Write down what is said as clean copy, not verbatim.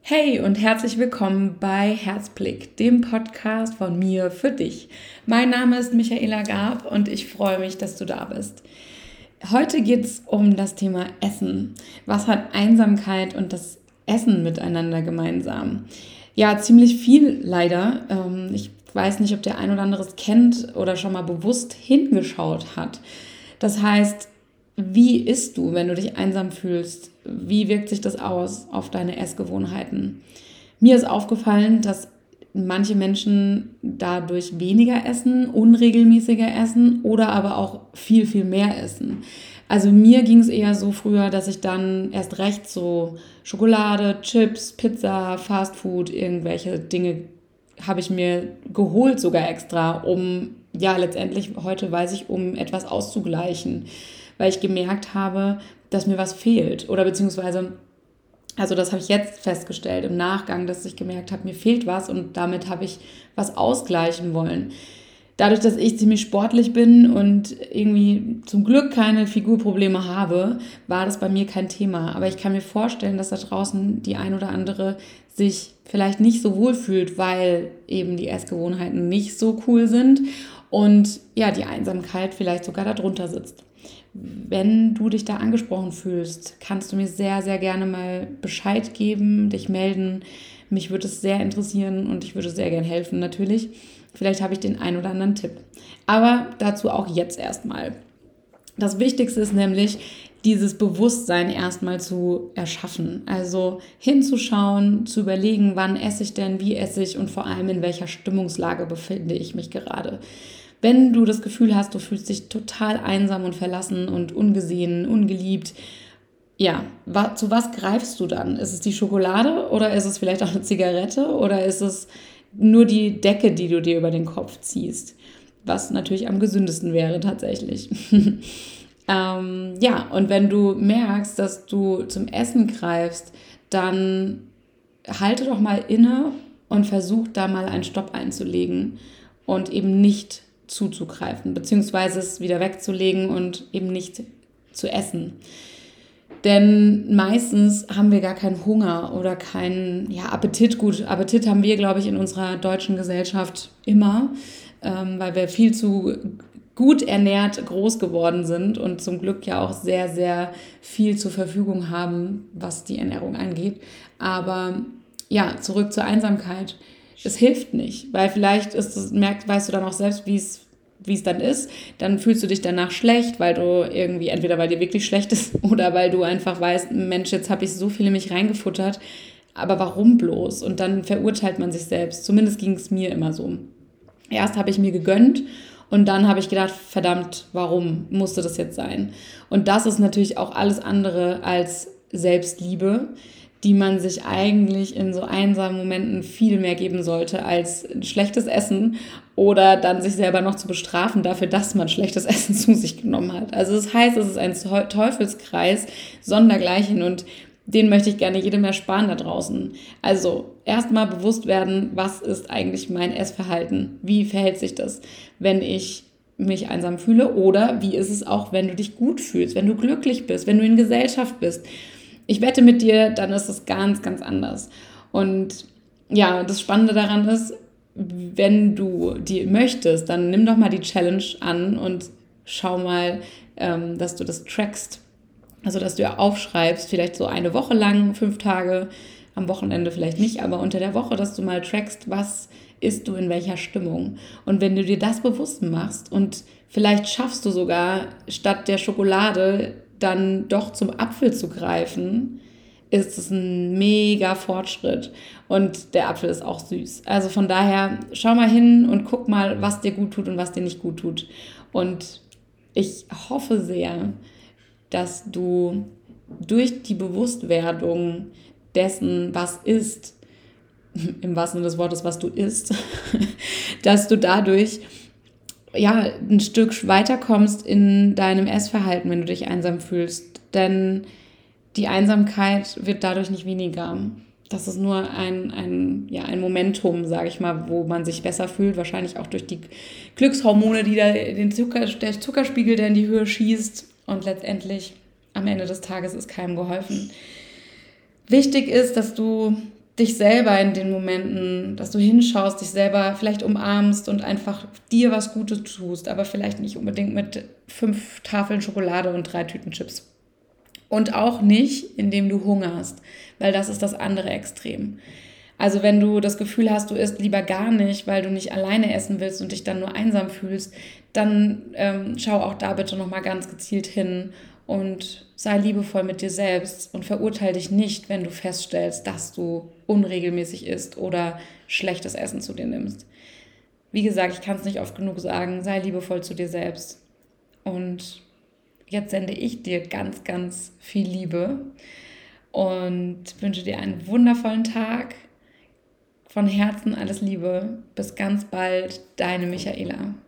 Hey und herzlich willkommen bei Herzblick, dem Podcast von mir für dich. Mein Name ist Michaela Gab und ich freue mich, dass du da bist. Heute geht es um das Thema Essen. Was hat Einsamkeit und das Essen miteinander gemeinsam? Ja, ziemlich viel leider. Ich weiß nicht, ob der ein oder andere es kennt oder schon mal bewusst hingeschaut hat. Das heißt, wie isst du, wenn du dich einsam fühlst? Wie wirkt sich das aus auf deine Essgewohnheiten? Mir ist aufgefallen, dass manche Menschen dadurch weniger essen, unregelmäßiger essen oder aber auch viel, viel mehr essen. Also mir ging es eher so früher, dass ich dann erst recht so Schokolade, Chips, Pizza, Fastfood, irgendwelche Dinge habe ich mir geholt sogar extra, um, ja, letztendlich heute weiß ich, um etwas auszugleichen, weil ich gemerkt habe, dass mir was fehlt oder beziehungsweise, also das habe ich jetzt festgestellt im Nachgang, dass ich gemerkt habe, mir fehlt was und damit habe ich was ausgleichen wollen. Dadurch, dass ich ziemlich sportlich bin und irgendwie zum Glück keine Figurprobleme habe, war das bei mir kein Thema. Aber ich kann mir vorstellen, dass da draußen die ein oder andere sich vielleicht nicht so wohl fühlt, weil eben die Essgewohnheiten nicht so cool sind und ja, die Einsamkeit vielleicht sogar darunter sitzt. Wenn du dich da angesprochen fühlst, kannst du mir sehr, sehr gerne mal Bescheid geben, dich melden. Mich würde es sehr interessieren und ich würde sehr gerne helfen natürlich. Vielleicht habe ich den einen oder anderen Tipp. Aber dazu auch jetzt erstmal. Das Wichtigste ist nämlich, dieses Bewusstsein erstmal zu erschaffen. Also hinzuschauen, zu überlegen, wann esse ich denn, wie esse ich und vor allem in welcher Stimmungslage befinde ich mich gerade. Wenn du das Gefühl hast, du fühlst dich total einsam und verlassen und ungesehen, ungeliebt, ja, zu was greifst du dann? Ist es die Schokolade oder ist es vielleicht auch eine Zigarette oder ist es nur die Decke, die du dir über den Kopf ziehst? Was natürlich am gesündesten wäre tatsächlich. Ja, und wenn du merkst, dass du zum Essen greifst, dann halte doch mal inne und versuch da mal einen Stopp einzulegen und eben nicht zuzugreifen, beziehungsweise es wieder wegzulegen und eben nicht zu essen. Denn meistens haben wir gar keinen Hunger oder keinen Appetit. Gut, Appetit haben wir, glaube ich, in unserer deutschen Gesellschaft immer, weil wir viel zu gut ernährt groß geworden sind und zum Glück ja auch sehr, sehr viel zur Verfügung haben, was die Ernährung angeht. Aber ja, zurück zur Einsamkeit. Es hilft nicht, weil vielleicht weißt du dann auch selbst, wie es dann ist, dann fühlst du dich danach schlecht, weil du irgendwie, entweder weil dir wirklich schlecht ist oder weil du einfach weißt, Mensch, jetzt habe ich so viel in mich reingefuttert, aber warum bloß? Und dann verurteilt man sich selbst. Zumindest ging es mir immer so. Erst habe ich mir gegönnt und dann habe ich gedacht, verdammt, warum musste das jetzt sein? Und das ist natürlich auch alles andere als Selbstliebe, die man sich eigentlich in so einsamen Momenten viel mehr geben sollte als schlechtes Essen oder dann sich selber noch zu bestrafen dafür, dass man schlechtes Essen zu sich genommen hat. Also das heißt, es ist ein Teufelskreis sondergleichen und den möchte ich gerne jedem ersparen da draußen. Also erstmal bewusst werden, was ist eigentlich mein Essverhalten? Wie verhält sich das, wenn ich mich einsam fühle? Oder wie ist es auch, wenn du dich gut fühlst, wenn du glücklich bist, wenn du in Gesellschaft bist? Ich wette mit dir, dann ist es ganz, ganz anders. Und ja, das Spannende daran ist, wenn du die möchtest, dann nimm doch mal die Challenge an und schau mal, dass du das trackst. Also, dass du ja aufschreibst, vielleicht so eine Woche lang, 5 Tage, am Wochenende vielleicht nicht, aber unter der Woche, dass du mal trackst, was isst du in welcher Stimmung. Und wenn du dir das bewusst machst und vielleicht schaffst du sogar statt der Schokolade dann doch zum Apfel zu greifen, ist es ein mega Fortschritt. Und der Apfel ist auch süß. Also von daher, schau mal hin und guck mal, was dir gut tut und was dir nicht gut tut. Und ich hoffe sehr, dass du durch die Bewusstwerdung dessen, was ist, im wahrsten Sinne des Wortes, was du isst, dass du dadurch ja ein Stück weiterkommst in deinem Essverhalten, wenn du dich einsam fühlst. Denn die Einsamkeit wird dadurch nicht weniger. Das ist nur ein Momentum, sage ich mal, wo man sich besser fühlt. Wahrscheinlich auch durch die Glückshormone, die da der Zuckerspiegel, der in die Höhe schießt. Und letztendlich am Ende des Tages ist keinem geholfen. Wichtig ist, dass du dich selber in den Momenten, dass du hinschaust, dich selber vielleicht umarmst und einfach dir was Gutes tust, aber vielleicht nicht unbedingt mit 5 Tafeln Schokolade und 3 Tüten Chips. Und auch nicht, indem du hungerst, weil das ist das andere Extrem. Also wenn du das Gefühl hast, du isst lieber gar nicht, weil du nicht alleine essen willst und dich dann nur einsam fühlst, dann schau auch da bitte nochmal ganz gezielt hin und sei liebevoll mit dir selbst und verurteile dich nicht, wenn du feststellst, dass du unregelmäßig isst oder schlechtes Essen zu dir nimmst. Wie gesagt, ich kann es nicht oft genug sagen, sei liebevoll zu dir selbst. Und jetzt sende ich dir ganz, ganz viel Liebe und wünsche dir einen wundervollen Tag. Von Herzen alles Liebe. Bis ganz bald, deine Michaela.